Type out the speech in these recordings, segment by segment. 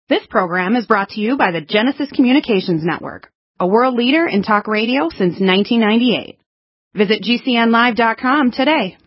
This program is brought to you by the Genesis Communications Network, a world leader in talk radio since 1998. Visit GCNlive.com today.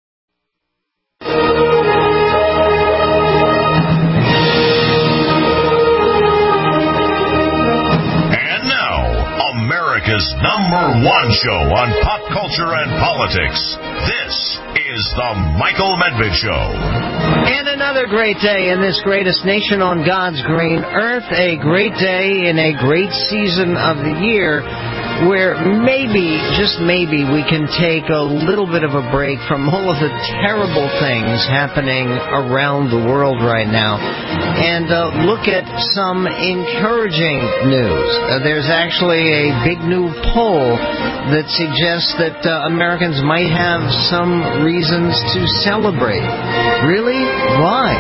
And now, America's #1 show on pop culture and politics. This is the Michael Medved Show. And another great day in this greatest nation on God's green earth. A great day in a great season of the year where maybe, just maybe, we can take a little bit of a break from all of the terrible things happening around the world right now and look at some encouraging news. There's actually a big new poll that suggests that Americans might have some reasons to celebrate. Really? Why?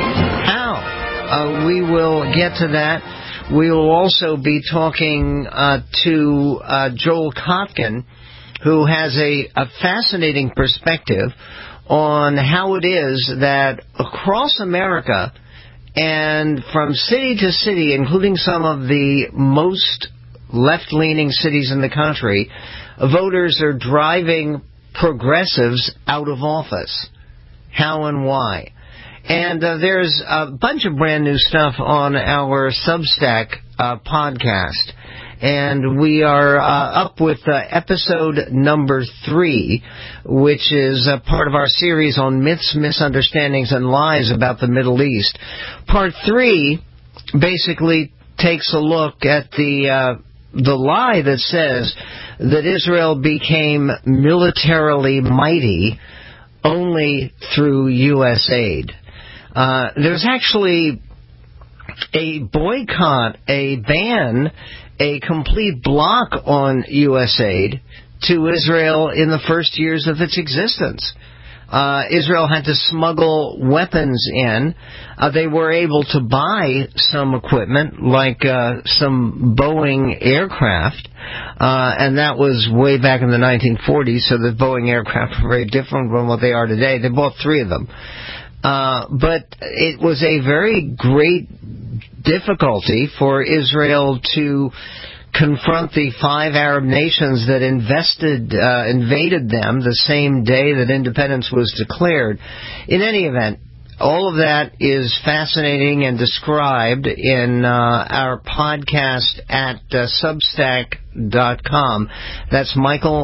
How? We will get to that. We will also be talking to Joel Kotkin, who has a fascinating perspective on how it is that across America and from city to city, including some of the most left-leaning cities in the country, voters are driving progressives out of office. How and why? And there's a bunch of brand new stuff on our Substack podcast. And we are up with episode number 3, which is part of our series on myths, misunderstandings, and lies about the Middle East. Part 3 basically takes a look at the lie that says that Israel became militarily mighty only through U.S. aid. There's actually a boycott, a ban, a complete block on U.S. aid to Israel in the first years of its existence. Israel had to smuggle weapons in. They were able to buy some equipment, like some Boeing aircraft, and that was way back in the 1940s, so the Boeing aircraft were very different from what they are today. They bought 3 of them. But it was a very great difficulty for Israel to confront the 5 Arab nations that invaded them the same day that independence was declared. In any event, all of that is fascinating and described in our podcast at Substack.com. That's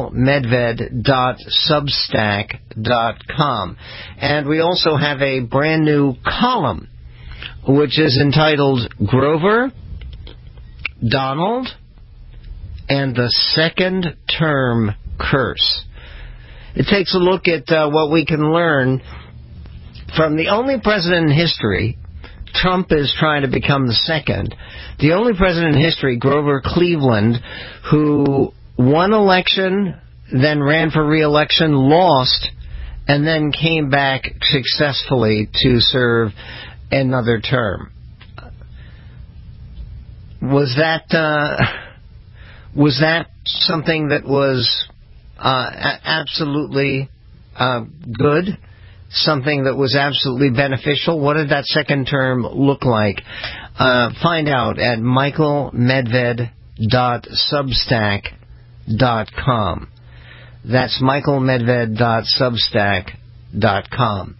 michaelmedved.substack.com. And we also have a brand new column, which is entitled Grover, Donald, and the Second Term Curse. It takes a look at what we can learn from the only president in history. Trump is trying to become the second. The only president in history, Grover Cleveland, who won election, then ran for re-election, lost, and then came back successfully to serve another term. Was that something that was absolutely good? Something that was absolutely beneficial? What did that second term look like? Find out at michaelmedved.substack.com. That's michaelmedved.substack.com.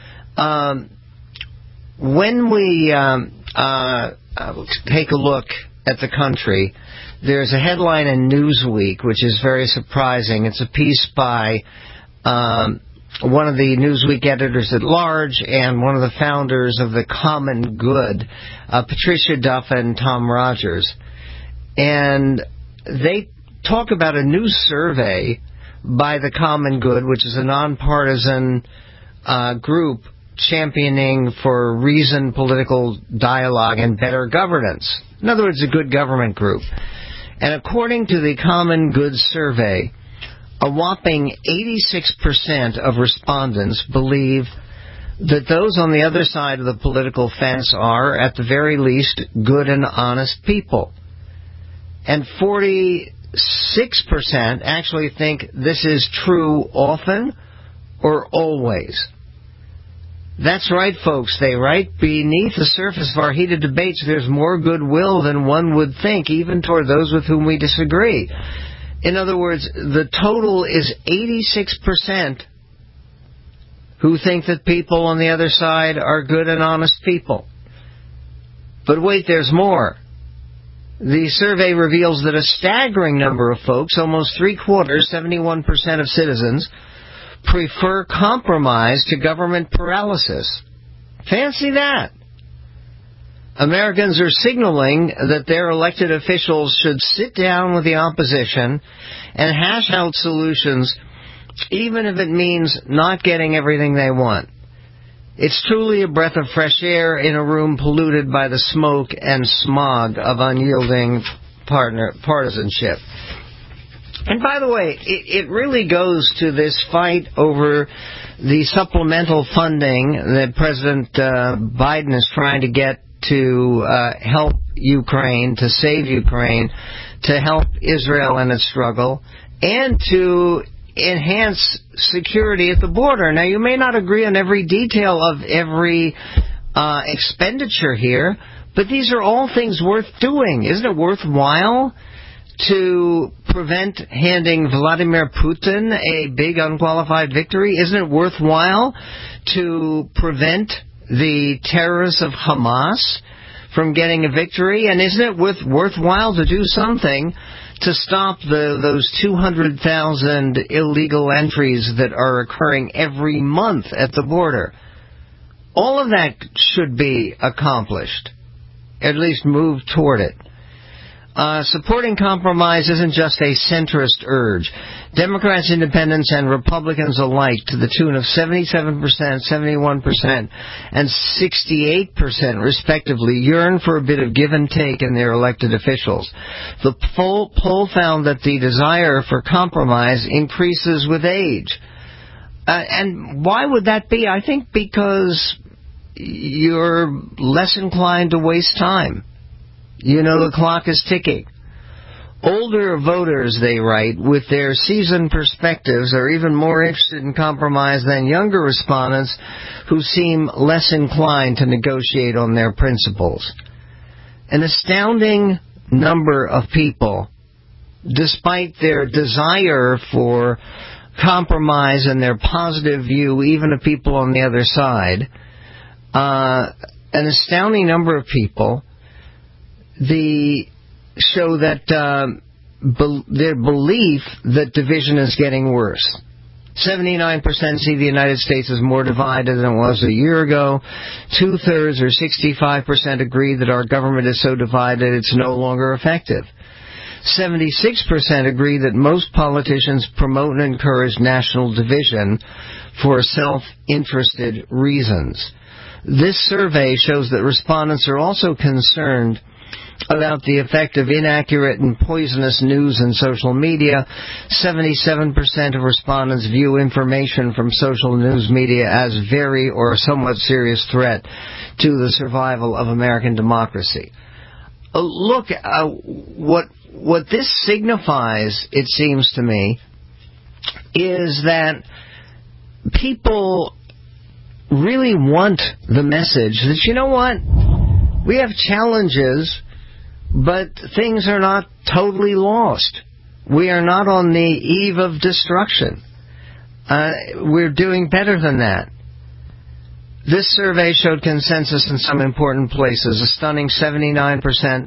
When we take a look at the country, there's a headline in Newsweek which is very surprising. It's a piece by one of the Newsweek editors at large and one of the founders of the Common Good, Patricia Duff and Tom Rogers. And they talk about a new survey by the Common Good, which is a nonpartisan group championing for reasoned political dialogue and better governance. In other words, a good government group. And according to the Common Good survey, a whopping 86% of respondents believe that those on the other side of the political fence are, at the very least, good and honest people. And 46% actually think this is true often or always. That's right, folks. They write, beneath the surface of our heated debates, there's more goodwill than one would think, even toward those with whom we disagree. In other words, the total is 86% who think that people on the other side are good and honest people. But wait, there's more. The survey reveals that a staggering number of folks, almost three-quarters, 71% of citizens, prefer compromise to government paralysis. Fancy that. Americans are signaling that their elected officials should sit down with the opposition and hash out solutions, even if it means not getting everything they want. It's truly a breath of fresh air in a room polluted by the smoke and smog of unyielding partisanship. And by the way, it really goes to this fight over the supplemental funding that President Biden is trying to get to help Ukraine, to save Ukraine, to help Israel in its struggle, and to enhance security at the border. Now, you may not agree on every detail of every expenditure here, but these are all things worth doing. Isn't it worthwhile to prevent handing Vladimir Putin a big unqualified victory? Isn't it worthwhile to prevent the terrorists of Hamas from getting a victory? And isn't it worthwhile to do something to stop those 200,000 illegal entries that are occurring every month at the border? All of that should be accomplished, at least move toward it. Supporting compromise isn't just a centrist urge. Democrats, independents, and Republicans alike, to the tune of 77%, 71%, and 68%, respectively, yearn for a bit of give and take in their elected officials. The poll found that the desire for compromise increases with age. And why would that be? I think because you're less inclined to waste time. You know the clock is ticking. Older voters, they write, with their seasoned perspectives are even more interested in compromise than younger respondents who seem less inclined to negotiate on their principles. An astounding number of people, despite their desire for compromise and their positive view, even of people on the other side, an astounding number of people show that their belief that division is getting worse. 79% see the United States as more divided than it was a year ago. 2/3 or 65% agree that our government is so divided it's no longer effective. 76% agree that most politicians promote and encourage national division for self-interested reasons. This survey shows that respondents are also concerned about the effect of inaccurate and poisonous news and social media. 77% of respondents view information from social news media as very or somewhat serious threat to the survival of American democracy. Look, what this signifies, it seems to me, is that people really want the message that, you know what, we have challenges, but things are not totally lost. We are not on the eve of destruction. We're doing better than that. This survey showed consensus in some important places. A stunning 79%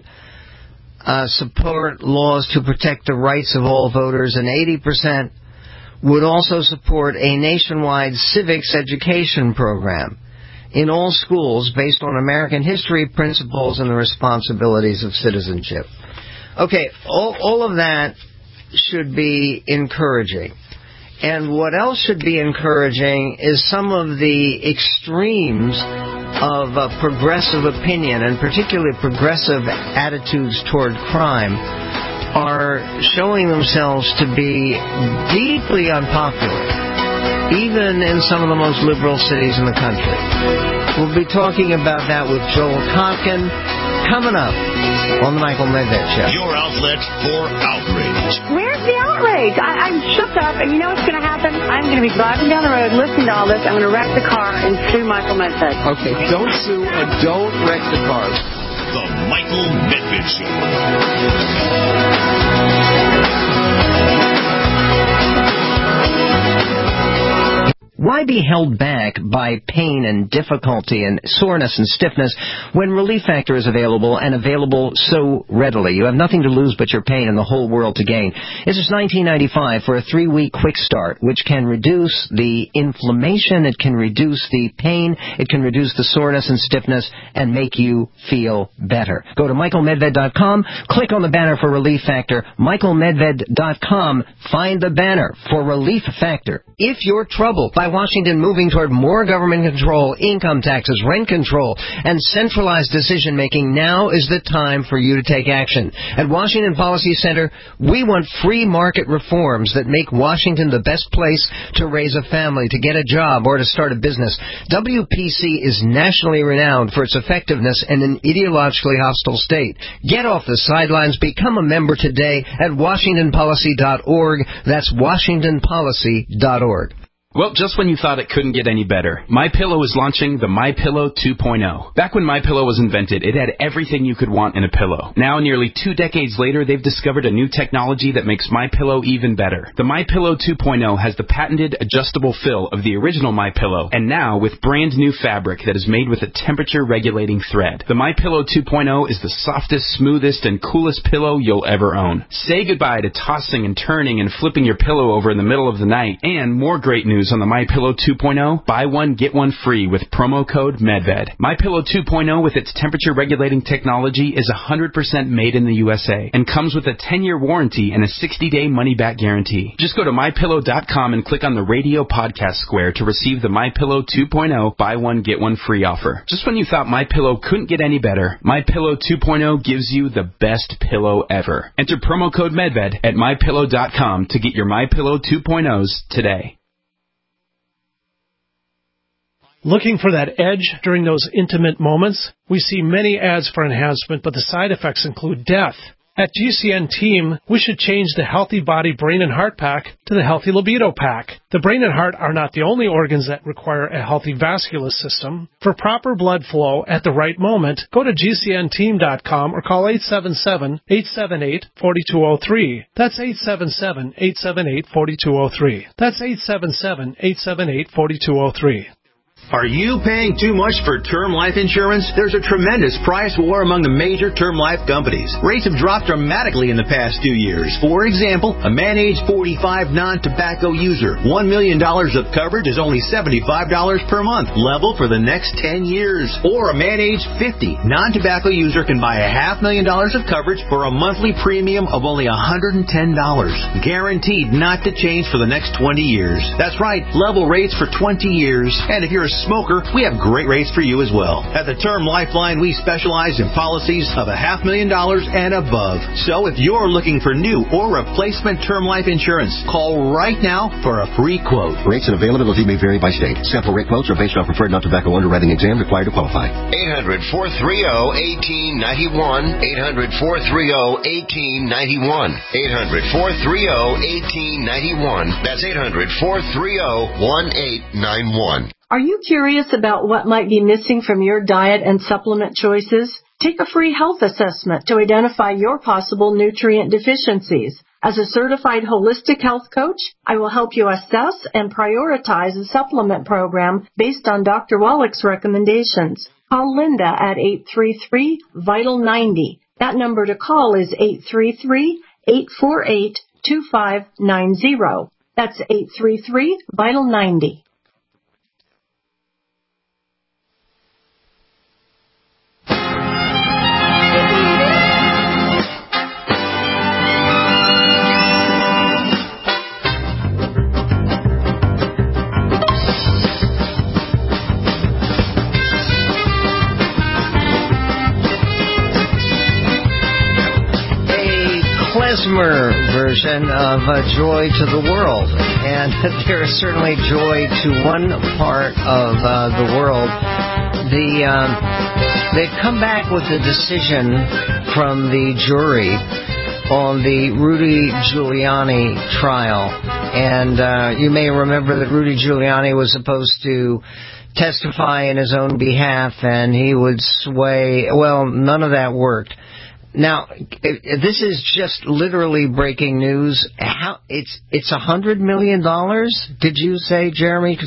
support laws to protect the rights of all voters, and 80% would also support a nationwide civics education program in all schools based on American history, principles, and the responsibilities of citizenship. Okay, all of that should be encouraging. And what else should be encouraging is some of the extremes of progressive opinion, and particularly progressive attitudes toward crime, are showing themselves to be deeply unpopular, even in some of the most liberal cities in the country. We'll be talking about that with Joel Kotkin, Coming up on the Michael Medved Show. Your outlet for outrage. Where's the outrage? I'm shook up, and you know what's going to happen? I'm going to be driving down the road listening to all this. I'm going to wreck the car and sue Michael Medved. Okay, don't sue and don't wreck the car. The Michael Medved Show. Why be held back by pain and difficulty and soreness and stiffness when Relief Factor is available and available so readily? You have nothing to lose but your pain and the whole world to gain. This is $19.95 for a 3-week quick start, which can reduce the inflammation, it can reduce the pain, it can reduce the soreness and stiffness, and make you feel better. Go to michaelmedved.com, click on the banner for Relief Factor, michaelmedved.com, find the banner for Relief Factor. If you're troubled by Washington moving toward more government control, income taxes, rent control, and centralized decision-making, now is the time for you to take action. At Washington Policy Center, we want free market reforms that make Washington the best place to raise a family, to get a job, or to start a business. WPC is nationally renowned for its effectiveness in an ideologically hostile state. Get off the sidelines. Become a member today at WashingtonPolicy.org. That's WashingtonPolicy.org. Well, just when you thought it couldn't get any better, MyPillow is launching the MyPillow 2.0. Back when MyPillow was invented, it had everything you could want in a pillow. Now, nearly 2 decades later, they've discovered a new technology that makes MyPillow even better. The MyPillow 2.0 has the patented adjustable fill of the original MyPillow, and now with brand new fabric that is made with a temperature-regulating thread. The MyPillow 2.0 is the softest, smoothest, and coolest pillow you'll ever own. Say goodbye to tossing and turning and flipping your pillow over in the middle of the night. And more great news on the MyPillow 2.0, buy one, get one free with promo code MedVed. MyPillow 2.0 with its temperature-regulating technology is 100% made in the USA and comes with a 10-year warranty and a 60-day money-back guarantee. Just go to MyPillow.com and click on the radio podcast square to receive the MyPillow 2.0 buy one, get one free offer. Just when you thought MyPillow couldn't get any better, MyPillow 2.0 gives you the best pillow ever. Enter promo code MedVed at MyPillow.com to get your MyPillow 2.0s today. Looking for that edge during those intimate moments? We see many ads for enhancement, but the side effects include death. At GCN Team, we should change the Healthy Body Brain and Heart Pack to the Healthy Libido Pack. The brain and heart are not the only organs that require a healthy vascular system. For proper blood flow at the right moment, go to GCNteam.com or call 877-878-4203. That's 877-878-4203. That's 877-878-4203. Are you paying too much for term life insurance? There's a tremendous price war among the major term life companies. Rates have dropped dramatically in the past 2 years. For example, a man age 45 non-tobacco user, $1 million of coverage is only $75 per month, level for the next 10 years. Or a man age 50 non-tobacco user can buy $500,000 of coverage for a monthly premium of only $110. Guaranteed not to change for the next 20 years. That's right, level rates for 20 years. And if you're a smoker, we have great rates for you as well. At the Term Lifeline, we specialize in policies of $500,000 and above. So if you're looking for new or replacement term life insurance, call right now for a free quote. Rates and availability may vary by state. Sample rate quotes are based on preferred non-tobacco underwriting exam required to qualify. 800-430-1891. 800-430-1891. 800-430-1891. That's 800-430-1891. Are you curious about what might be missing from your diet and supplement choices? Take a free health assessment to identify your possible nutrient deficiencies. As a certified holistic health coach, I will help you assess and prioritize a supplement program based on Dr. Wallach's recommendations. Call Linda at 833-VITAL-90. That number to call is 833-848-2590. That's 833-VITAL-90. Klezmer version of Joy to the World. And there is certainly joy to one part of the world. they've come back with a decision from the jury on the Rudy Giuliani trial. And you may remember that Rudy Giuliani was supposed to testify in his own behalf, and he would sway. Well, none of that worked. Now, this is just literally breaking news. How it's $100 million? Did you say, Jeremy?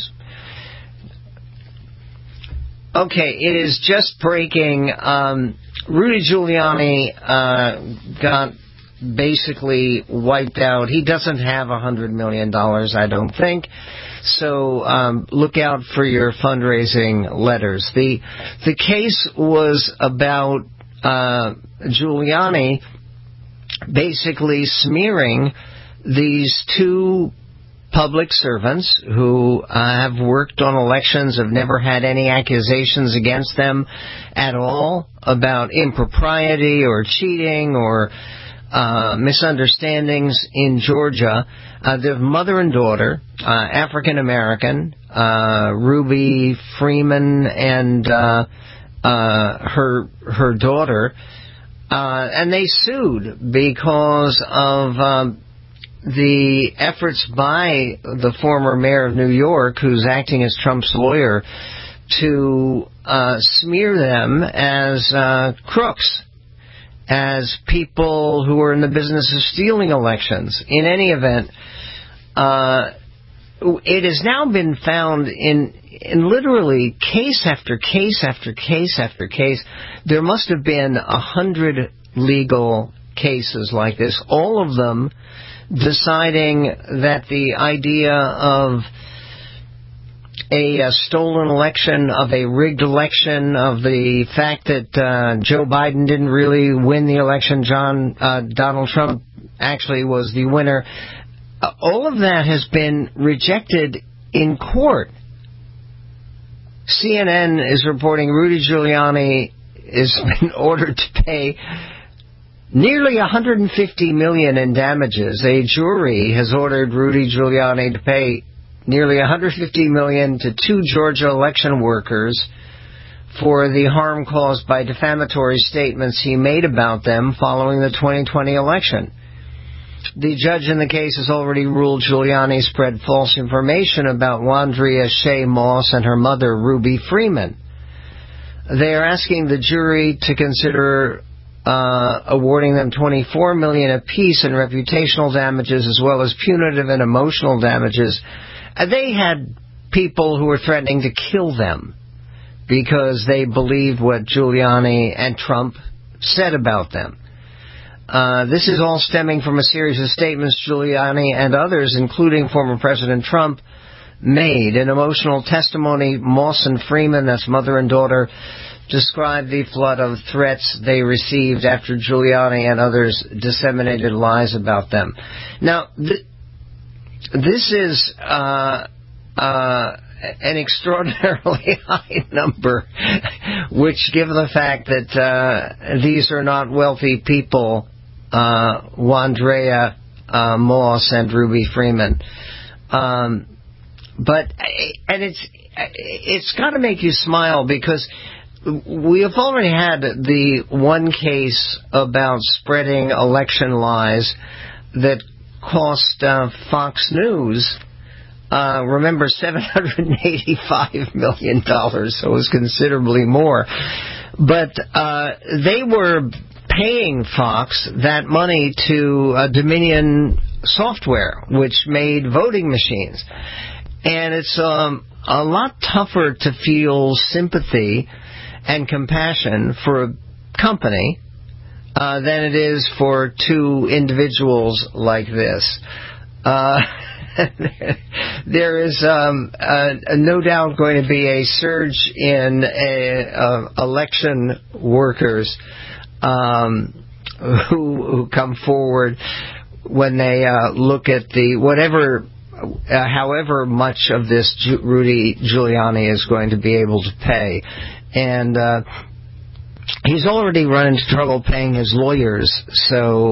Okay, it is just breaking. Rudy Giuliani got basically wiped out. He doesn't have $100 million, I don't think. So look out for your fundraising letters. The case was about Giuliani basically smearing these two public servants who have worked on elections, have never had any accusations against them at all about impropriety or cheating or misunderstandings in Georgia. The mother and daughter, African American, Ruby Freeman and her daughter, and they sued because of the efforts by the former mayor of New York, who's acting as Trump's lawyer, to smear them as crooks, as people who are in the business of stealing elections. In any event, it has now been found in literally case after case after case after case. There must have been 100 legal cases like this, all of them deciding that the idea of a stolen election, of a rigged election, of the fact that Joe Biden didn't really win the election, Donald Trump actually was the winner, all of that has been rejected in court. CNN is reporting Rudy Giuliani has been ordered to pay nearly $150 million in damages. A jury has ordered Rudy Giuliani to pay nearly $150 million to two Georgia election workers for the harm caused by defamatory statements he made about them following the 2020 election. The judge in the case has already ruled Giuliani spread false information about Wandrea Shea Moss and her mother, Ruby Freeman. They are asking the jury to consider awarding them $24 million apiece in reputational damages as well as punitive and emotional damages. They had people who were threatening to kill them because they believed what Giuliani and Trump said about them. This is all stemming from a series of statements Giuliani and others, including former President Trump, made. In emotional testimony, Moss and Freeman, that's mother and daughter, described the flood of threats they received after Giuliani and others disseminated lies about them. Now, this is an extraordinarily high number, which, given the fact that these are not wealthy people, Wandrea Moss and Ruby Freeman. But it's got to make you smile, because we have already had the one case about spreading election lies that cost Fox News, remember, $785 million, so it was considerably more. But they were paying Fox that money to Dominion Software, which made voting machines. And it's a lot tougher to feel sympathy and compassion for a company than it is for two individuals like this. There is no doubt going to be a surge in election workers who come forward when they look at the whatever, however much of this Rudy Giuliani is going to be able to pay. And he's already run into trouble paying his lawyers, so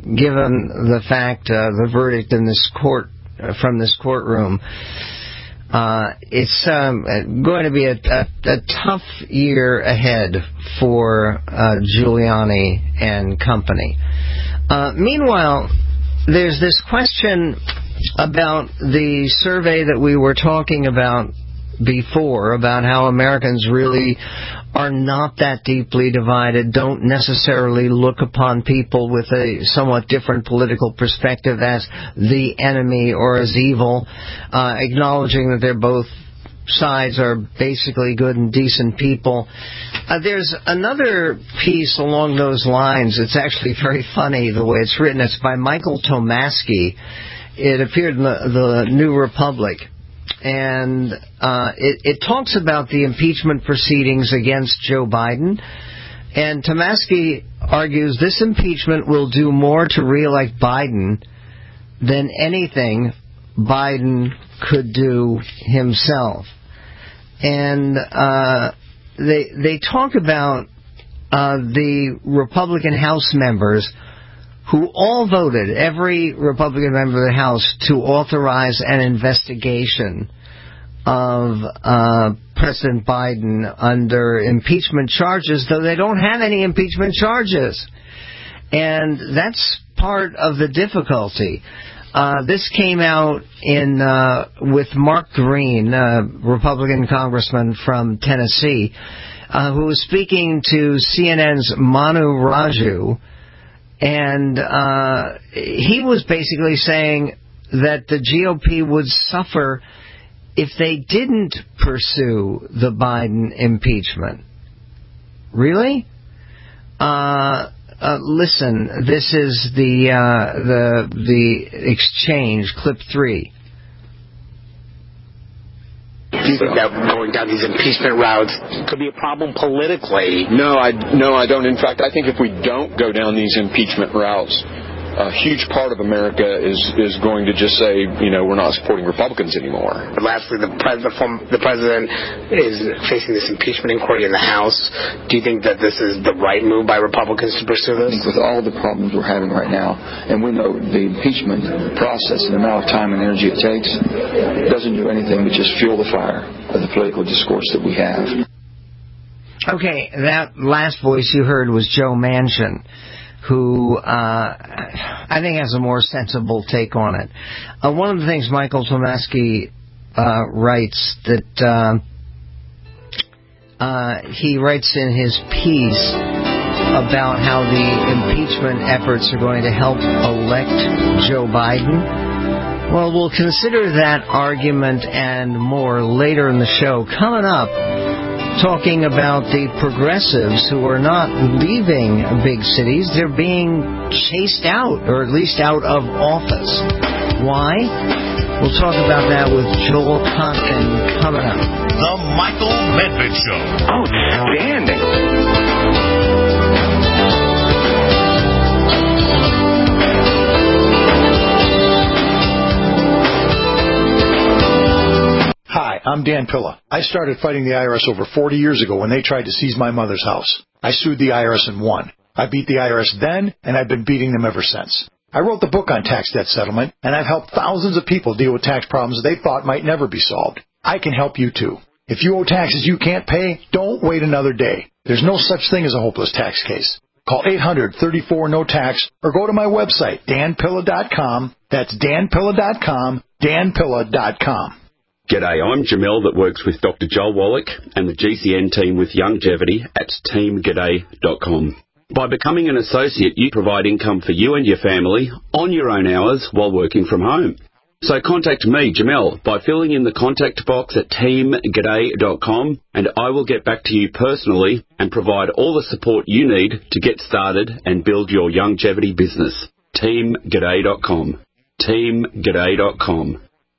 given the fact, the verdict in this court, from this courtroom, It's going to be a tough year ahead for Giuliani and company. Meanwhile, there's this question about the survey that we were talking about before, about how Americans really are not that deeply divided, don't necessarily look upon people with a somewhat different political perspective as the enemy or as evil, acknowledging that they're both sides are basically good and decent people. There's another piece along those lines. It's actually very funny the way it's written. It's by Michael Tomasky. It appeared in the New Republic. And it talks about the impeachment proceedings against Joe Biden. And Tomasky argues this impeachment will do more to reelect Biden than anything Biden could do himself. And they talk about the Republican House members who all voted, every Republican member of the House, to authorize an investigation of President Biden under impeachment charges, though they don't have any impeachment charges. And that's part of the difficulty. This came out with Mark Green, a Republican congressman from Tennessee, who was speaking to CNN's Manu Raju, and he was basically saying that the GOP would suffer if they didn't pursue the Biden impeachment. Really? Listen, this is the exchange, clip 3. Do you think that going down these impeachment routes could be a problem politically? No, I don't. In fact, I think if we don't go down these impeachment routes, a huge part of America is going to just say, we're not supporting Republicans anymore. But lastly, the president is facing this impeachment inquiry in the House. Do you think that this is the right move by Republicans to pursue this? I think with all the problems we're having right now, and we know the impeachment process and the amount of time and energy it takes, doesn't do anything but just fuel the fire of the political discourse that we have. Okay, that last voice you heard was Joe Manchin, who I think has a more sensible take on it. One of the things Michael Tomasky writes that he writes in his piece about how the impeachment efforts are going to help elect Joe Biden. Well, we'll consider that argument and more later in the show. Coming up, talking about the progressives who are not leaving big cities. They're being chased out, or at least out of office. Why? We'll talk about that with Joel Compton coming up. The Michael Medved Show. Outstanding. Hi, I'm Dan Pilla. I started fighting the IRS over 40 years ago when they tried to seize my mother's house. I sued the IRS and won. I beat the IRS then, and I've been beating them ever since. I wrote the book on tax debt settlement, and I've helped thousands of people deal with tax problems they thought might never be solved. I can help you too. If you owe taxes you can't pay, don't wait another day. There's no such thing as a hopeless tax case. Call 800-34-NO-TAX or go to my website, danpilla.com. That's danpilla.com, danpilla.com. G'day, I'm Jamel that works with Dr. Joel Wallach and the GCN team with Longevity at teamg'day.com. By becoming an associate, you provide income for you and your family on your own hours while working from home. So contact me, Jamel, by filling in the contact box at teamg'day.com, and I will get back to you personally and provide all the support you need to get started and build your longevity business. teamg'day.com. teamg'day.com.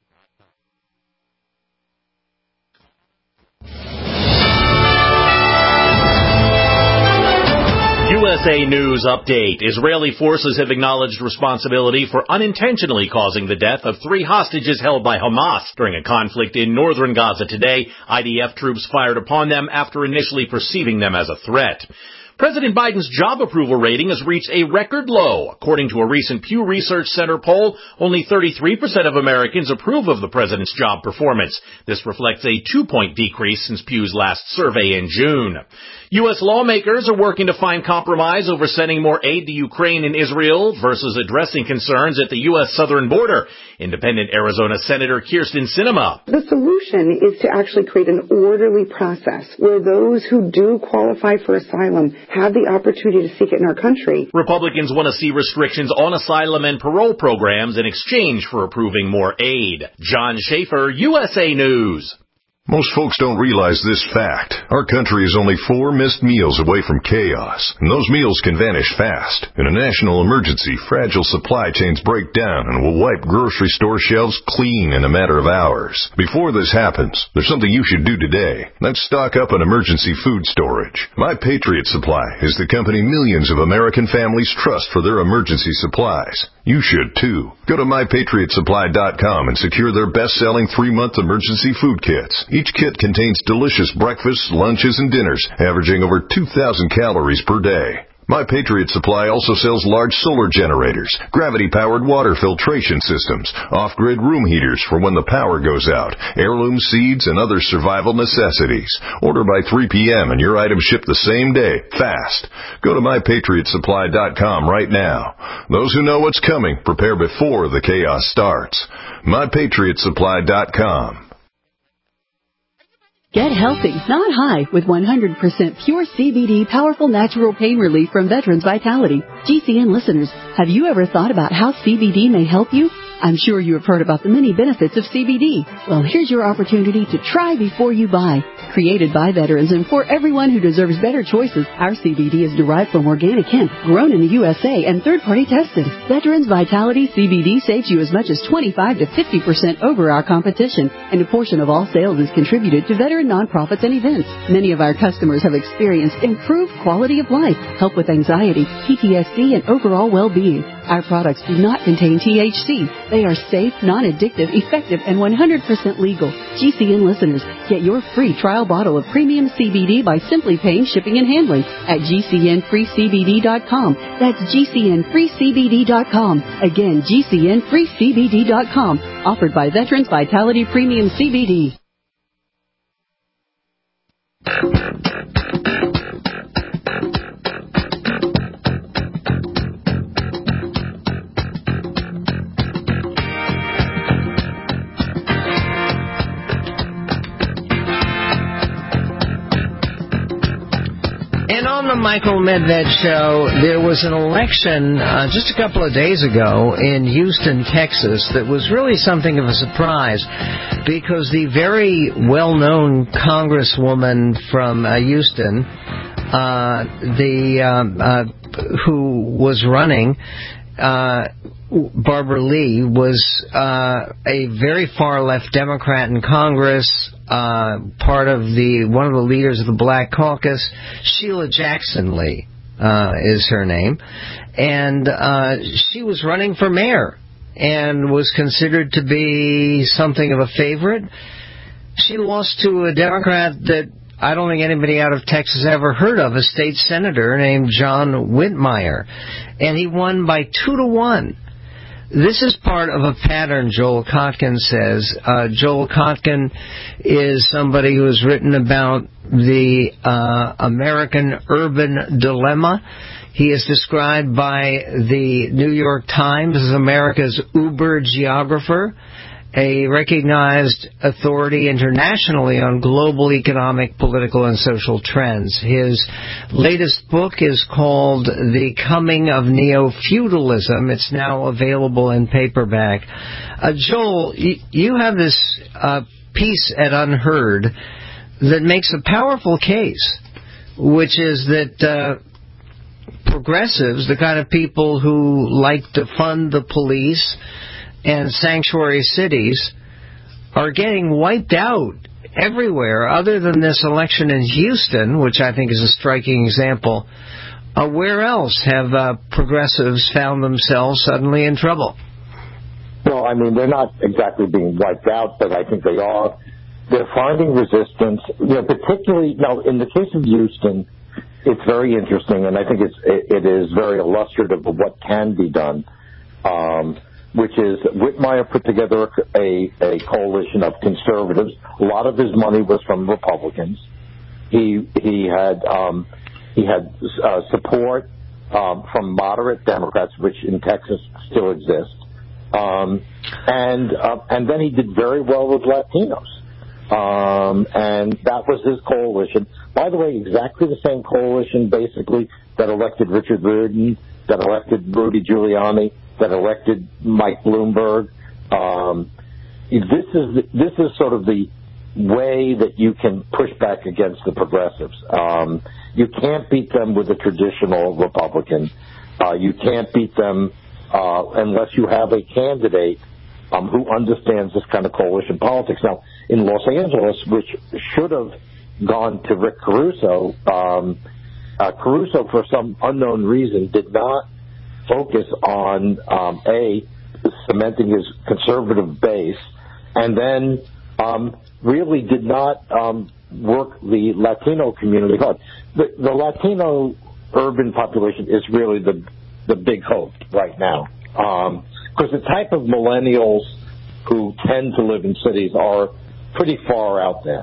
USA News Update. Israeli forces have acknowledged responsibility for unintentionally causing the death of 3 hostages held by Hamas during a conflict in northern Gaza today. IDF troops fired upon them after initially perceiving them as a threat. President Biden's job approval rating has reached a record low. According to a recent Pew Research Center poll, only 33% of Americans approve of the president's job performance. This reflects a 2-point decrease since Pew's last survey in June. U.S. lawmakers are working to find compromise over sending more aid to Ukraine and Israel versus addressing concerns at the U.S. southern border. Independent Arizona Senator Kyrsten Sinema. The solution is to actually create an orderly process where those who do qualify for asylum have the opportunity to seek it in our country. Republicans want to see restrictions on asylum and parole programs in exchange for approving more aid. John Schaefer, USA News. Most folks don't realize this fact. Our country is only 4 missed meals away from chaos, and those meals can vanish fast. In a national emergency, fragile supply chains break down and will wipe grocery store shelves clean in a matter of hours. Before this happens, there's something you should do today. Let's stock up on emergency food storage. My Patriot Supply is the company millions of American families trust for their emergency supplies. You should too. Go to MyPatriotSupply.com and secure their best-selling 3-month emergency food kits. Each kit contains delicious breakfasts, lunches, and dinners, averaging over 2,000 calories per day. My Patriot Supply also sells large solar generators, gravity-powered water filtration systems, off-grid room heaters for when the power goes out, heirloom seeds, and other survival necessities. Order by 3 p.m. and your items ship the same day, fast. Go to MyPatriotSupply.com right now. Those who know what's coming prepare before the chaos starts. MyPatriotSupply.com. Get healthy, not high, with 100% pure CBD powerful natural pain relief from Veterans Vitality. GCN listeners, have you ever thought about how CBD may help you? I'm sure you have heard about the many benefits of CBD. Well, here's your opportunity to try before you buy. Created by veterans and for everyone who deserves better choices, our CBD is derived from organic hemp, grown in the USA, and third-party tested. Veterans Vitality CBD saves you as much as 25 to 50% over our competition, and a portion of all sales is contributed to veteran nonprofits and events. Many of our customers have experienced improved quality of life, help with anxiety, PTSD, and overall well-being. Our products do not contain THC. They are safe, non-addictive, effective, and 100% legal. GCN listeners, get your free trial bottle of premium CBD by simply paying shipping and handling at GCNFreeCBD.com. That's GCNFreeCBD.com. Again, GCNFreeCBD.com. Offered by Veterans Vitality Premium CBD. And on the Michael Medved Show, there was an election just a couple of days ago in Houston, Texas, that was really something of a surprise because the very well-known congresswoman from Houston, who was running, Barbara Lee, was a very far-left Democrat in Congress, part of one of the leaders of the Black Caucus. Sheila Jackson Lee is her name, and she was running for mayor and was considered to be something of a favorite. She lost to a Democrat that I don't think anybody out of Texas ever heard of, a state senator named John Whitmire, and he won by 2-1. This is part of a pattern, Joel Kotkin says. Joel Kotkin is somebody who has written about the American urban dilemma. He is described by the New York Times as America's Uber geographer, a recognized authority internationally on global economic, political, and social trends. His latest book is called The Coming of Neo-Feudalism. It's now available in paperback. Joel, you have this piece at Unheard that makes a powerful case, which is that progressives, the kind of people who like to fund the police and sanctuary cities, are getting wiped out everywhere other than this election in Houston, which I think is a striking example. Where else have progressives found themselves suddenly in trouble? Well, I mean, they're not exactly being wiped out, but I think they are. They're finding resistance, particularly, now, in the case of Houston, it's very interesting, and I think it is very illustrative of what can be done, which is Whitmire put together a coalition of conservatives. A lot of his money was from Republicans. He had support from moderate Democrats, which in Texas still exist, and then he did very well with Latinos. And that was his coalition. By the way, exactly the same coalition, basically, that elected Richard Riordan, that elected Rudy Giuliani, that elected Mike Bloomberg. This is sort of the way that you can push back against the progressives. You can't beat them with a traditional Republican. You can't beat them unless you have a candidate who understands this kind of coalition politics. Now, in Los Angeles, which should have gone to Rick Caruso, Caruso, for some unknown reason, did not focus on, cementing his conservative base, and then really did not work the Latino community hard. The Latino urban population is really the big hope right now. Because the type of millennials who tend to live in cities are pretty far out there.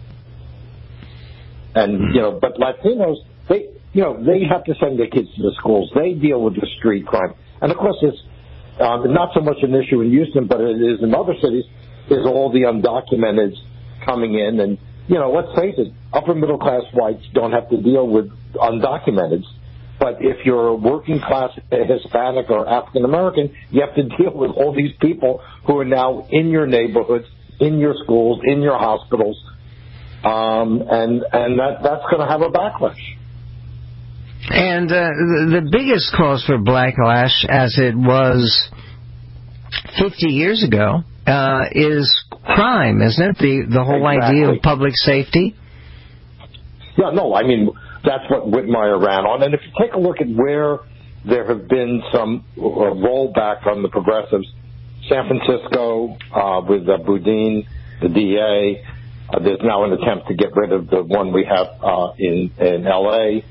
And, but Latinos, they have to send their kids to the schools. They deal with the street crime. And, of course, it's not so much an issue in Houston, but it is in other cities, is all the undocumented coming in. And, let's face it, upper-middle-class whites don't have to deal with undocumented. But if you're a working-class Hispanic or African-American, you have to deal with all these people who are now in your neighborhoods, in your schools, in your hospitals, and that's going to have a backlash. And the biggest cause for backlash, as it was 50 years ago, is crime, isn't it? The whole idea of public safety? Yeah, no, I mean, that's what Whitmire ran on. And if you take a look at where there have been some rollback from the progressives, San Francisco with Boudin, the DA, there's now an attempt to get rid of the one we have in L.A.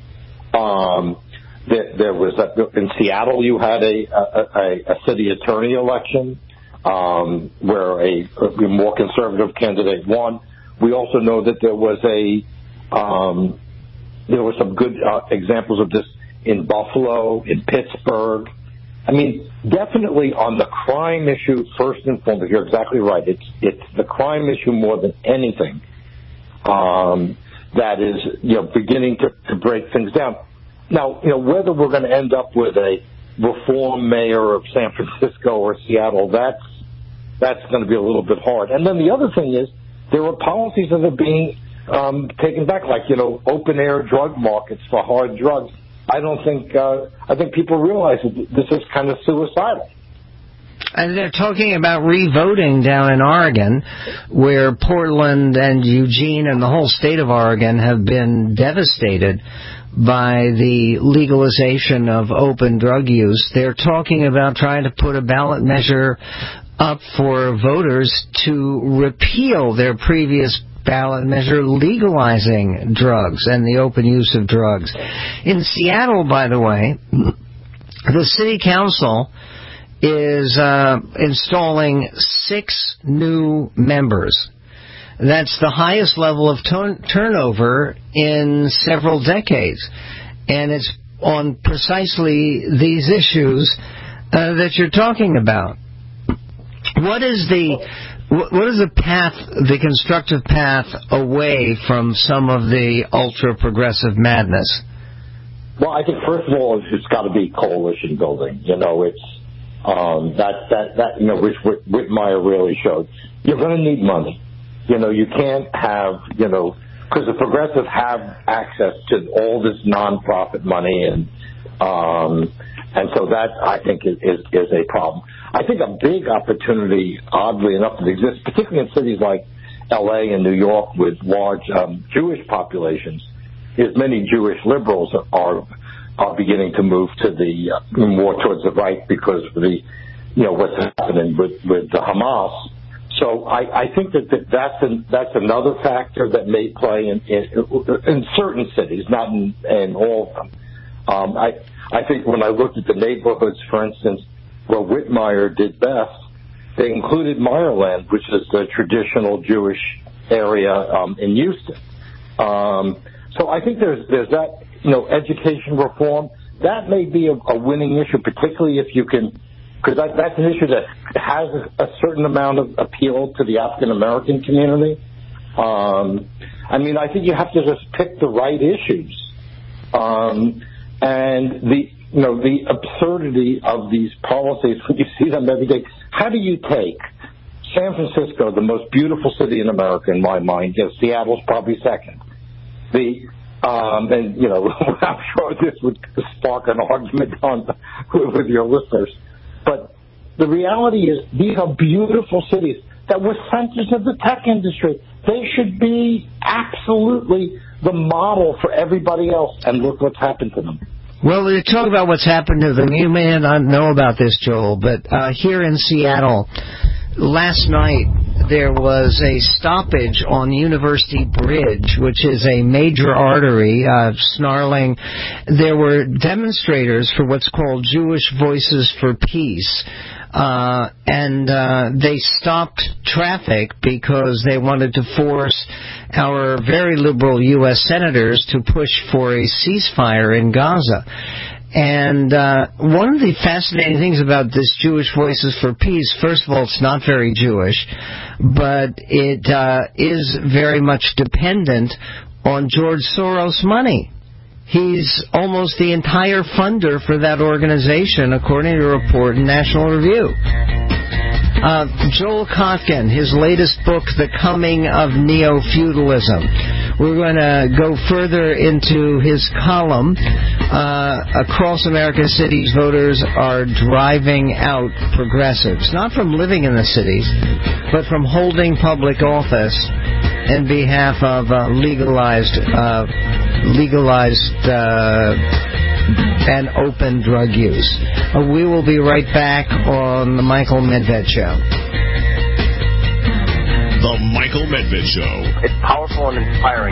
There was in Seattle. You had a city attorney election where a more conservative candidate won. We also know that there was some good examples of this in Buffalo, in Pittsburgh. I mean, definitely on the crime issue, first and foremost, you're exactly right. It's the crime issue more than anything that is, beginning to break things down. Now, whether we're going to end up with a reform mayor of San Francisco or Seattle, that's going to be a little bit hard. And then the other thing is there are policies that are being taken back, like, open air drug markets for hard drugs. I think people realize that this is kind of suicidal. And they're talking about revoting down in Oregon, where Portland and Eugene and the whole state of Oregon have been devastated by the legalization of open drug use. They're talking about trying to put a ballot measure up for voters to repeal their previous ballot measure legalizing drugs and the open use of drugs. In Seattle, by the way, the city council is installing 6 new members. That's the highest level of turnover in several decades. And it's on precisely these issues that you're talking about. What is the path, the constructive path away from some of the ultra-progressive madness? Well, I think first of all, it's got to be coalition building. It's which Whitmire really showed. You're going to need money. You can't have because the progressives have access to all this nonprofit money, and so that I think is a problem. I think a big opportunity, oddly enough, that exists, particularly in cities like L.A. and New York with large Jewish populations, is many Jewish liberals are beginning to move to the more towards the right because of the what's happening with the Hamas. So I think that's another factor that may play in certain cities, not in all of them. I think when I looked at the neighborhoods, for instance, where Whitmire did best, they included Meyerland, which is the traditional Jewish area in Houston. So I think there's that, education reform. That may be a winning issue, particularly if you can, because that's an issue that has a certain amount of appeal to the African American community. I think you have to just pick the right issues. And the absurdity of these policies, when you see them every day, how do you take San Francisco, the most beautiful city in America in my mind, Seattle's probably second. I'm sure this would spark an argument with your listeners. But the reality is these are beautiful cities that were centers of the tech industry. They should be absolutely the model for everybody else, and look what's happened to them. Well, to talk about what's happened to them, you may not know about this, Joel, but here in Seattle, last night there was a stoppage on University Bridge, which is a major artery, snarling. There were demonstrators for what's called Jewish Voices for Peace. And they stopped traffic because they wanted to force our very liberal U.S. senators to push for a ceasefire in Gaza. And one of the fascinating things about this Jewish Voices for Peace, first of all, it's not very Jewish, but it is very much dependent on George Soros' money. He's almost the entire funder for that organization, according to a report in National Review. Joel Kotkin, his latest book, The Coming of Neo-Feudalism. We're going to go further into his column. Across America's cities, voters are driving out progressives, not from living in the cities, but from holding public office in behalf of legalized and open drug use. We will be right back on The Michael Medved Show. The Michael Medved Show. It's powerful and inspiring.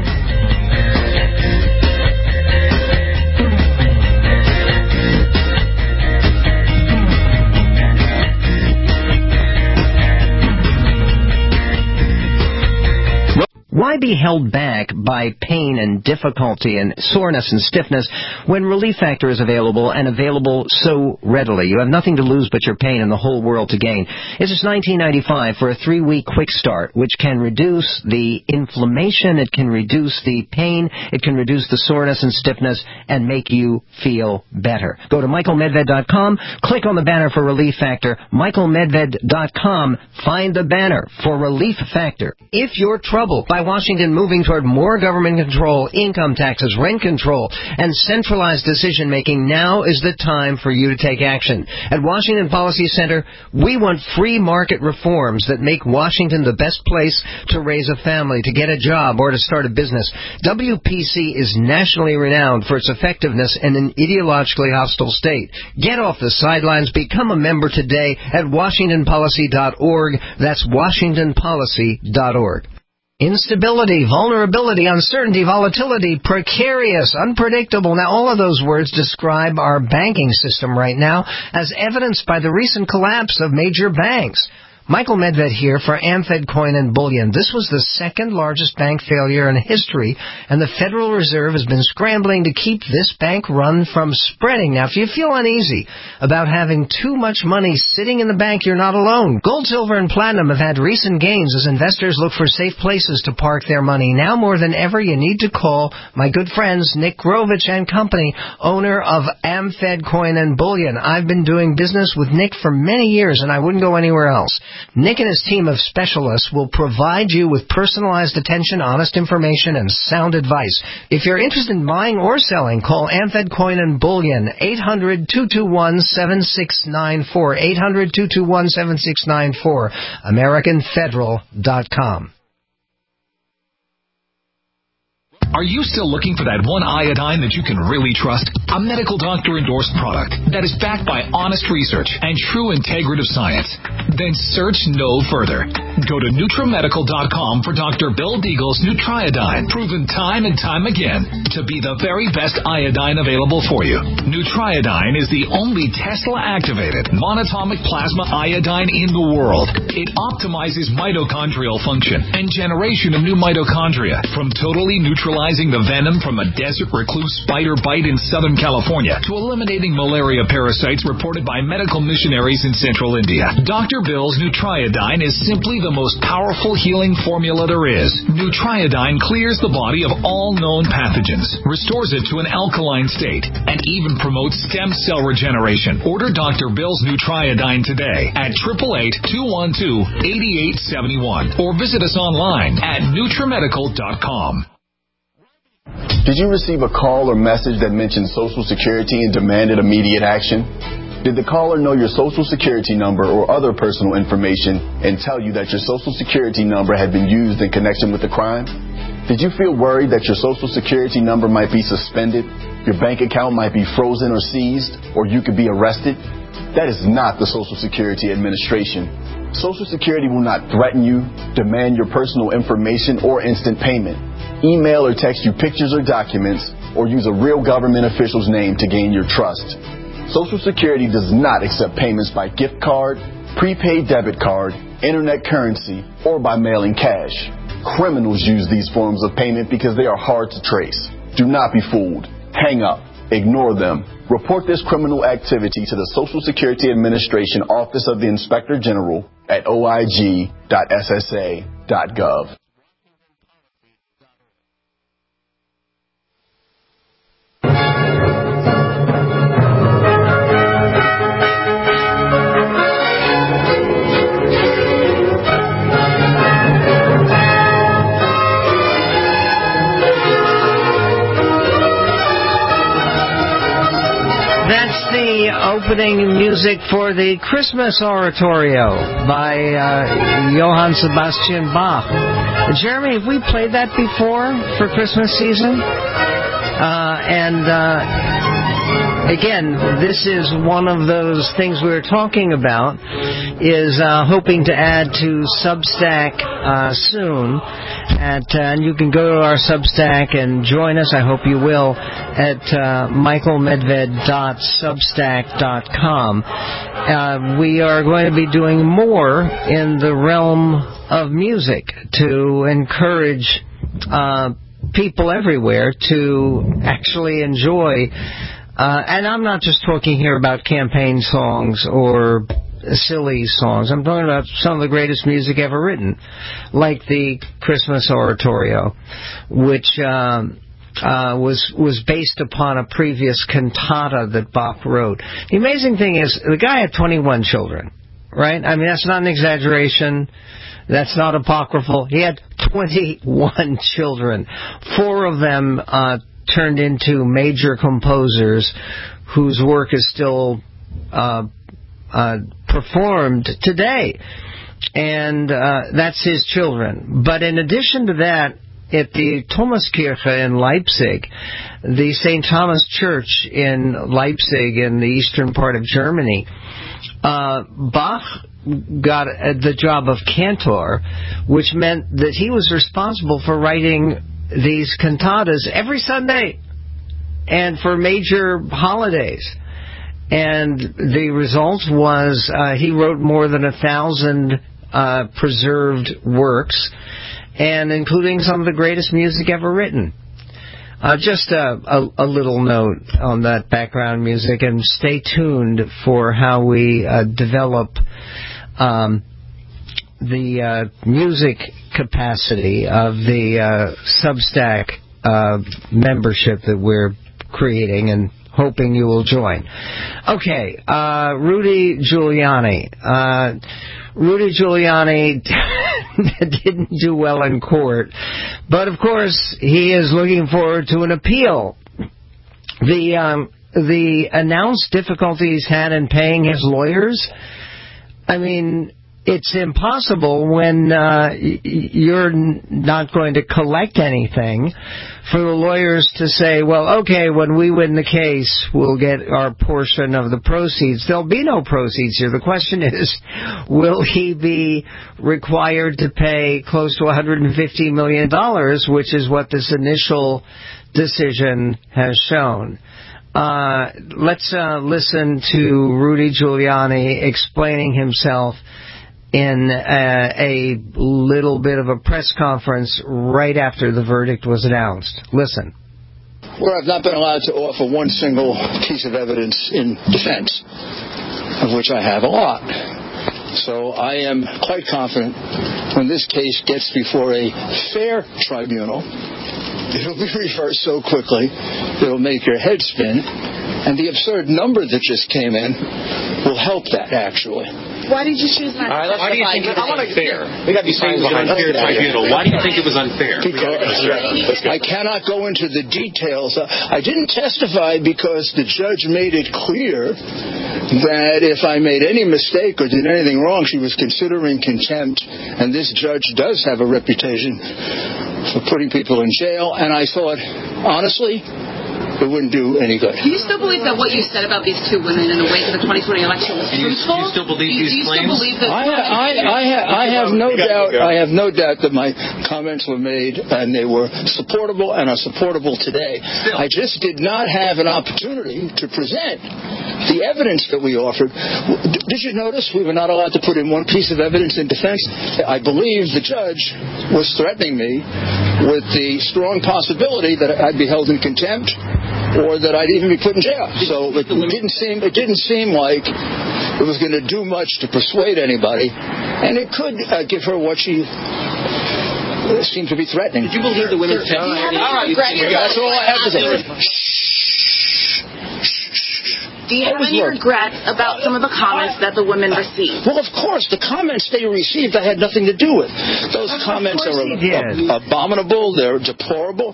Why be held back by pain and difficulty and soreness and stiffness when Relief Factor is available and available so readily? You have nothing to lose but your pain and the whole world to gain. It's just $19.95 for a 3-week quick start, which can reduce the inflammation, it can reduce the pain, it can reduce the soreness and stiffness, and make you feel better. Go to michaelmedved.com, click on the banner for Relief Factor, michaelmedved.com, find the banner for Relief Factor. If you're troubled by Washington moving toward more government control, income taxes, rent control, and centralized decision-making, now is the time for you to take action. At Washington Policy Center, we want free market reforms that make Washington the best place to raise a family, to get a job, or to start a business. WPC is nationally renowned for its effectiveness in an ideologically hostile state. Get off the sidelines. Become a member today at WashingtonPolicy.org. That's WashingtonPolicy.org. Instability, vulnerability, uncertainty, volatility, precarious, unpredictable. Now, all of those words describe our banking system right now, as evidenced by the recent collapse of major banks. Michael Medved here for AmFed Coin and Bullion. This was the second largest bank failure in history, and the Federal Reserve has been scrambling to keep this bank run from spreading. Now, if you feel uneasy about having too much money sitting in the bank, you're not alone. Gold, silver, and platinum have had recent gains as investors look for safe places to park their money. Now more than ever, you need to call my good friends Nick Grovich and Company, owner of AmFed Coin and Bullion. I've been doing business with Nick for many years, and I wouldn't go anywhere else. Nick and his team of specialists will provide you with personalized attention, honest information, and sound advice. If you're interested in buying or selling, call AmFed Coin and Bullion, 800-221-7694, 800-221-7694, AmericanFederal.com. Are you still looking for that one iodine that you can really trust? A medical doctor-endorsed product that is backed by honest research and true integrative science? Then search no further. Go to NutriMedical.com for Dr. Bill Deagle's Nutriodine, proven time and time again to be the very best iodine available for you. Nutriodine is the only Tesla-activated monatomic plasma iodine in the world. It optimizes mitochondrial function and generation of new mitochondria, from totally neutralizing the venom from a desert recluse spider bite in Southern California to eliminating malaria parasites reported by medical missionaries in Central India. Dr. Bill's Nutriodine is simply the most powerful healing formula there is. Nutriodine clears the body of all known pathogens, restores it to an alkaline state, and even promotes stem cell regeneration. Order Dr. Bill's Nutriodine today at 888-212-8871 or visit us online at NutriMedical.com. Did you receive a call or message that mentioned Social Security and demanded immediate action? Did the caller know your Social Security number or other personal information and tell you that your Social Security number had been used in connection with the crime? Did you feel worried that your Social Security number might be suspended, your bank account might be frozen or seized, or you could be arrested? That is not the Social Security Administration. Social Security will not threaten you, demand your personal information, or instant payment, email or text you pictures or documents, or use a real government official's name to gain your trust. Social Security does not accept payments by gift card, prepaid debit card, internet currency, or by mailing cash. Criminals use these forms of payment because they are hard to trace. Do not be fooled. Hang up. Ignore them. Report this criminal activity to the Social Security Administration Office of the Inspector General at oig.ssa.gov. The opening music for the Christmas Oratorio by Johann Sebastian Bach. Jeremy, have we played that before for Christmas season? Again, this is one of those things we were talking about, is hoping to add to Substack soon. And you can go to our Substack and join us. I hope you will at michaelmedved.substack.com. We are going to be doing more in the realm of music to encourage people everywhere to actually enjoy. And I'm not just talking here about campaign songs or silly songs. I'm talking about some of the greatest music ever written, like the Christmas Oratorio, which was based upon a previous cantata that Bach wrote. The amazing thing is, the guy had 21 children, right? I mean, that's not an exaggeration. That's not apocryphal. He had 21 children. 4 of them turned into major composers whose work is still performed today. And that's his children. But in addition to that, at the Thomaskirche in Leipzig, the St. Thomas Church in Leipzig in the eastern part of Germany, Bach got the job of cantor, which meant that he was responsible for writing these cantatas every Sunday and for major holidays. And the result was he wrote more than 1,000 preserved works, and including some of the greatest music ever written. Just a little note on that background music, and stay tuned for how we develop the music capacity of the Substack membership that we're creating and hoping you will join. Okay, Rudy Giuliani. Rudy Giuliani didn't do well in court, but of course he is looking forward to an appeal. The announced difficulties had in paying his lawyers, I mean, it's impossible when you're not going to collect anything for the lawyers to say, well, okay, when we win the case, we'll get our portion of the proceeds. There'll be no proceeds here. The question is, will he be required to pay close to $150 million, which is what this initial decision has shown. Let's listen to Rudy Giuliani explaining himself in a little bit of a press conference right after the verdict was announced. Listen. Where I've not been allowed to offer one single piece of evidence in defense, of which I have a lot. So I am quite confident when this case gets before a fair tribunal, it'll be reversed so quickly, it'll make your head spin, and the absurd number that just came in will help that, actually. Why did you choose not to Why do you think it was unfair? We got to be saying unfair tribunal. Why do you think it was unfair? Because I cannot go into the details. I didn't testify because the judge made it clear that if I made any mistake or did anything wrong, she was considering contempt, and this judge does have a reputation for putting people in jail, and I thought, honestly, it wouldn't do any good. Do you still believe that what you said about these two women in the wake of the 2020 election was truthful? Do you still believe these claims? Do you still believe that? I have no doubt. I have no doubt that my comments were made and they were supportable and are supportable today. Still. I just did not have an opportunity to present the evidence that we offered. Did you notice we were not allowed to put in one piece of evidence in defense? I believe the judge was threatening me with the strong possibility that I'd be held in contempt or that I'd even be put in jail. So it didn't seem like it was going to do much to persuade anybody, and it could give her what she seemed to be threatening. Did you believe the women's testimony? That's all I have to say. Do you have any regrets about some of the comments that the women received? Well, of course. The comments they received I had nothing to do with. Those comments are abominable. They're deplorable.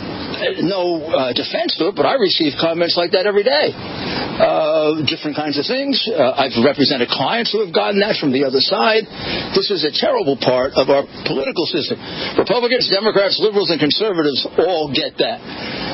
No defense to it, but I receive comments like that every day. Different kinds of things. I've represented clients who have gotten that from the other side. This is a terrible part of our political system. Republicans, Democrats, liberals, and conservatives all get that.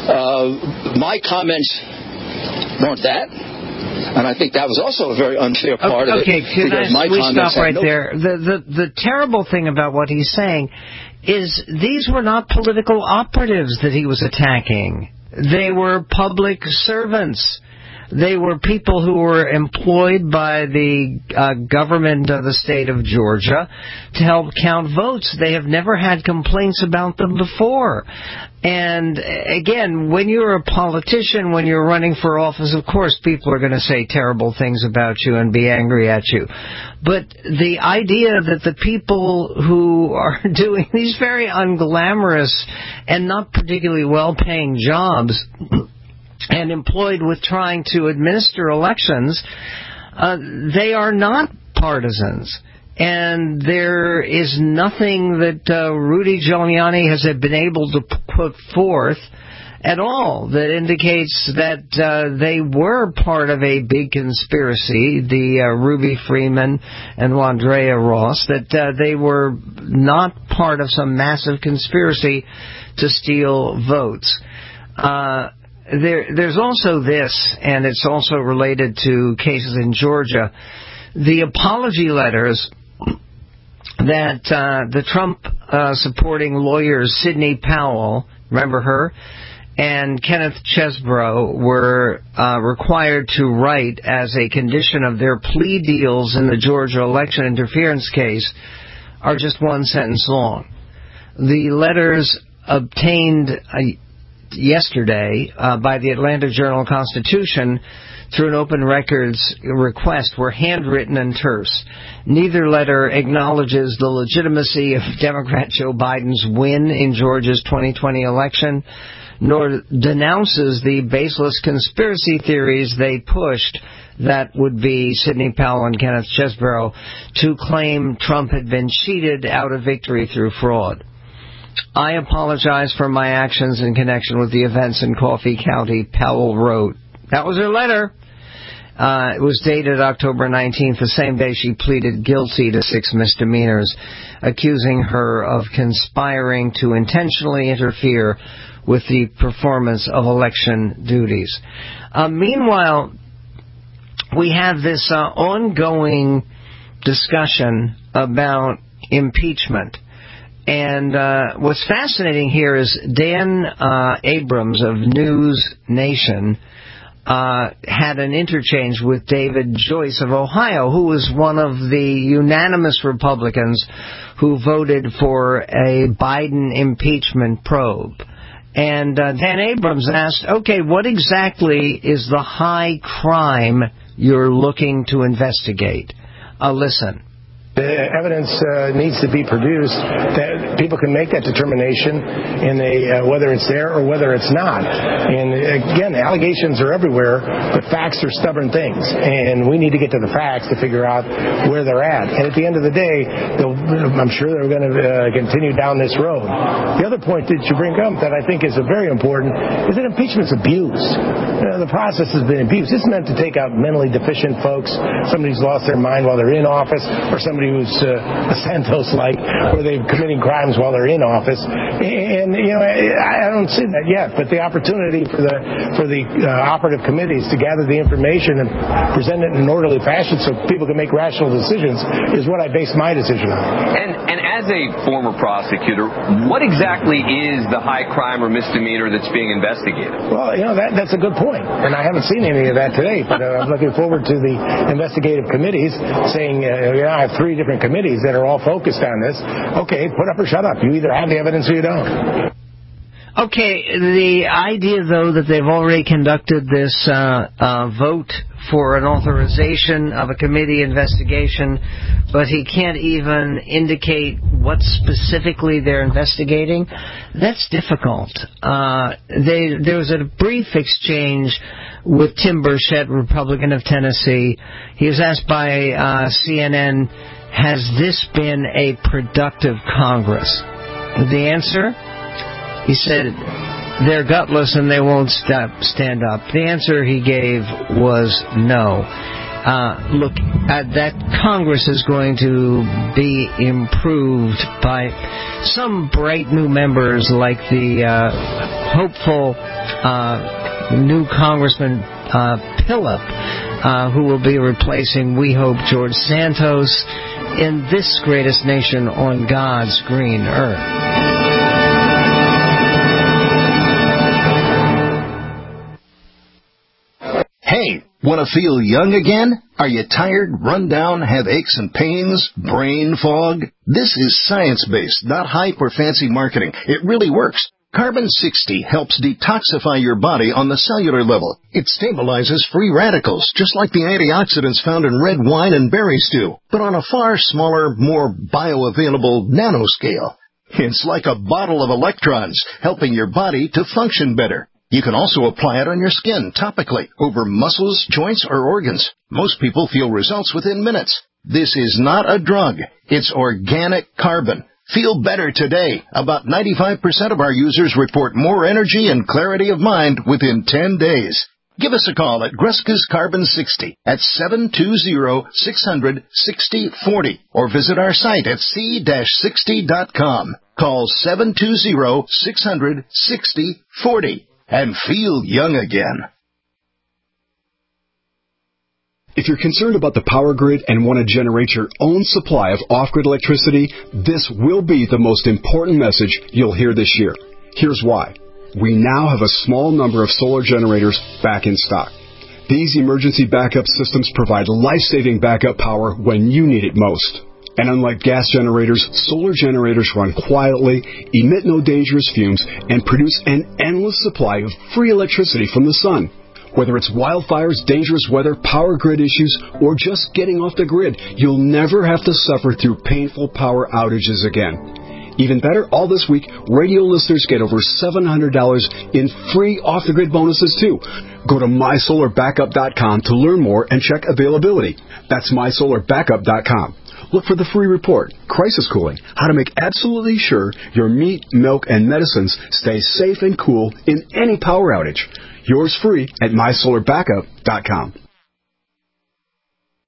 My comments weren't that. And I think that was also a very unfair part of it. Okay, can we stop right there? The terrible thing about what he's saying is these were not political operatives that he was attacking. They were public servants. They were people who were employed by the government of the state of Georgia to help count votes. They have never had complaints about them before. And again, when you're a politician, when you're running for office, of course people are going to say terrible things about you and be angry at you. But the idea that the people who are doing these very unglamorous and not particularly well-paying jobs and employed with trying to administer elections, they are not partisans. And there is nothing that Rudy Giuliani has been able to put forth at all that indicates that they were part of a big conspiracy, the Ruby Freeman and Wandrea Ross, that they were not part of some massive conspiracy to steal votes. There's also this, and it's also related to cases in Georgia, the apology letters that the Trump supporting lawyers Sidney Powell, remember her, and Kenneth Chesebro were required to write as a condition of their plea deals in the Georgia election interference case are just one sentence long. The letters obtained yesterday by the Atlanta Journal-Constitution through an open records request were handwritten and terse. Neither letter acknowledges the legitimacy of Democrat Joe Biden's win in Georgia's 2020 election, nor denounces the baseless conspiracy theories they pushed, that would be Sidney Powell and Kenneth Chesebro, to claim Trump had been cheated out of victory through fraud. I apologize for my actions in connection with the events in Coffee County, Powell wrote. That was her letter. It was dated October 19th, the same day she pleaded guilty to 6 misdemeanors, accusing her of conspiring to intentionally interfere with the performance of election duties. Meanwhile, we have this ongoing discussion about impeachment. And what's fascinating here is Dan Abrams of News Nation had an interchange with David Joyce of Ohio, who was one of the unanimous Republicans who voted for a Biden impeachment probe. And Dan Abrams asked, okay, what exactly is the high crime you're looking to investigate? Listen. The evidence needs to be produced that people can make that determination in whether it's there or whether it's not. And again, allegations are everywhere, but facts are stubborn things. And we need to get to the facts to figure out where they're at. And at the end of the day, I'm sure they're going to continue down this road. The other point that you bring up that I think is very important is that impeachment's abuse. The process has been abused. It's meant to take out mentally deficient folks, somebody who's lost their mind while they're in office, or somebody who's Santos-like, where they're committing crimes while they're in office. And, I don't see that yet, but the opportunity for the operative committees to gather the information and present it in an orderly fashion so people can make rational decisions is what I base my decision on. And as a former prosecutor, what exactly is the high crime or misdemeanor that's being investigated? Well, that's a good point, and I haven't seen any of that today, but I'm looking forward to the investigative committees saying, I have 3 different committees that are all focused on this. Okay, put up or shut up. You either have the evidence or you don't. Okay, the idea, though, that they've already conducted this vote for an authorization of a committee investigation, but he can't even indicate what specifically they're investigating, that's difficult. There was a brief exchange with Tim Burchett, Republican of Tennessee. He was asked by CNN, has this been a productive Congress? The answer? He said, they're gutless and they won't stand up. The answer he gave was no. Look, that Congress is going to be improved by some bright new members like the hopeful new Congressman Pillip, who will be replacing, we hope, George Santos in this greatest nation on God's green earth. Hey, want to feel young again? Are you tired, run down, have aches and pains, brain fog? This is science-based, not hype or fancy marketing. It really works. Carbon 60 helps detoxify your body on the cellular level. It stabilizes free radicals, just like the antioxidants found in red wine and berries do, but on a far smaller, more bioavailable nanoscale. It's like a bottle of electrons, helping your body to function better. You can also apply it on your skin topically, over muscles, joints, or organs. Most people feel results within minutes. This is not a drug. It's organic carbon. Feel better today. About 95% of our users report more energy and clarity of mind within 10 days. Give us a call at Greska's Carbon 60 at 720-600-6040 or visit our site at c-60.com. Call 720-600-6040 and feel young again. If you're concerned about the power grid and want to generate your own supply of off-grid electricity, this will be the most important message you'll hear this year. Here's why. We now have a small number of solar generators back in stock. These emergency backup systems provide life-saving backup power when you need it most. And unlike gas generators, solar generators run quietly, emit no dangerous fumes, and produce an endless supply of free electricity from the sun. Whether it's wildfires, dangerous weather, power grid issues, or just getting off the grid, you'll never have to suffer through painful power outages again. Even better, all this week, radio listeners get over $700 in free off-the-grid bonuses, too. Go to mysolarbackup.com to learn more and check availability. That's mysolarbackup.com. Look for the free report, Crisis Cooling, how to make absolutely sure your meat, milk, and medicines stay safe and cool in any power outage. Yours free at mysolarbackup.com.